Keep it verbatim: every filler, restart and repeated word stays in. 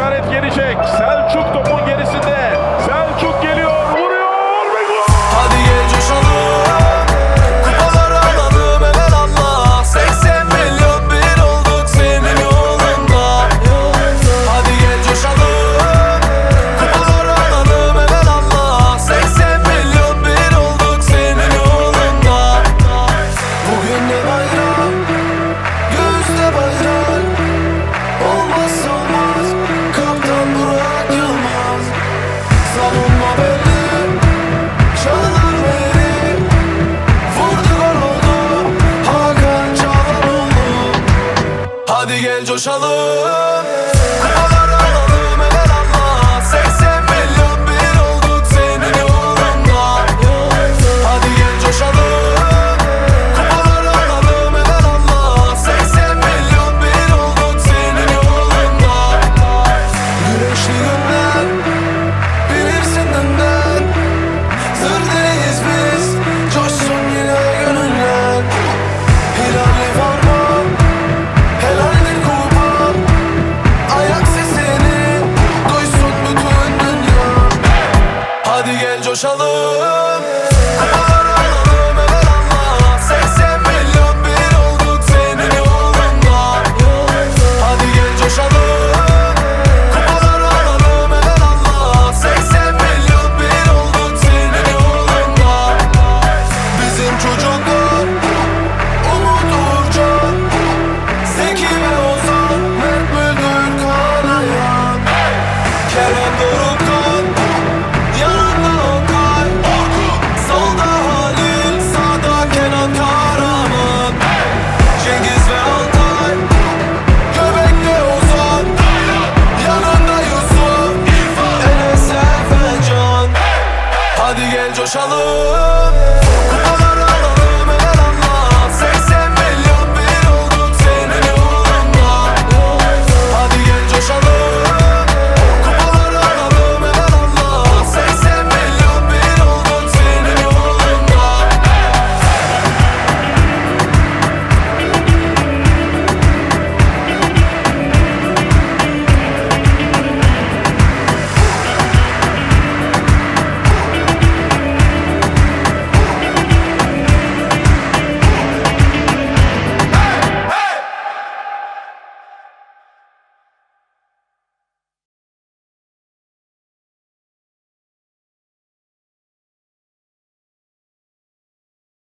işaret gelecek. Selçuk topun gerisinde. Selçuk geliyor, vuruyor ve gol! Hadi gel coşalım, kupaları alalım evvel Allah. seksen milyon bir olduk senin yolunda. Hadi gel coşalım, kupaları alalım evvel Allah. seksen milyon bir olduk senin yolunda. Bugün de bayram, göğüste bayrak. Olmazsa olmaz, kaptan Burak Yılmaz. Savunma belli, çalılar beri. Vurdu gol oldu, Hakan Çalhanoğlu. Hadi gel coşalım, kupaları alalım evvel Allah. seksen milyon bir olduk senin yolunda. Hadi gel coşalım, kupaları alalım evvel Allah. seksen milyon bir olduk senin yolunda. Güneşli günler, bilirsin dünden. Zırdayız biz, coşsun yine gönüller. Hilalli forma, helaldir kupa. Ayak sesini duysun bütün dünya. Hadi gel coşalım, kupaları alalım evvel Allah. seksen milyon bir olduk senin yolunda. Hadi gel coşalım, kupaları alalım evvel Allah. seksen milyon bir olduk senin yolunda. Bizim çocuklar Umut Uğurcan, Zeki ve Ozan, Mert Müldür, Kaan Ayhan, Kerem Dorukhan, yanında Okay, solda Halil, sağda Kenan Kahraman, Cengiz ve Altay, göbekte Ozan, yanında Yusuf, Enes Efecan. Hadi gel coşalım,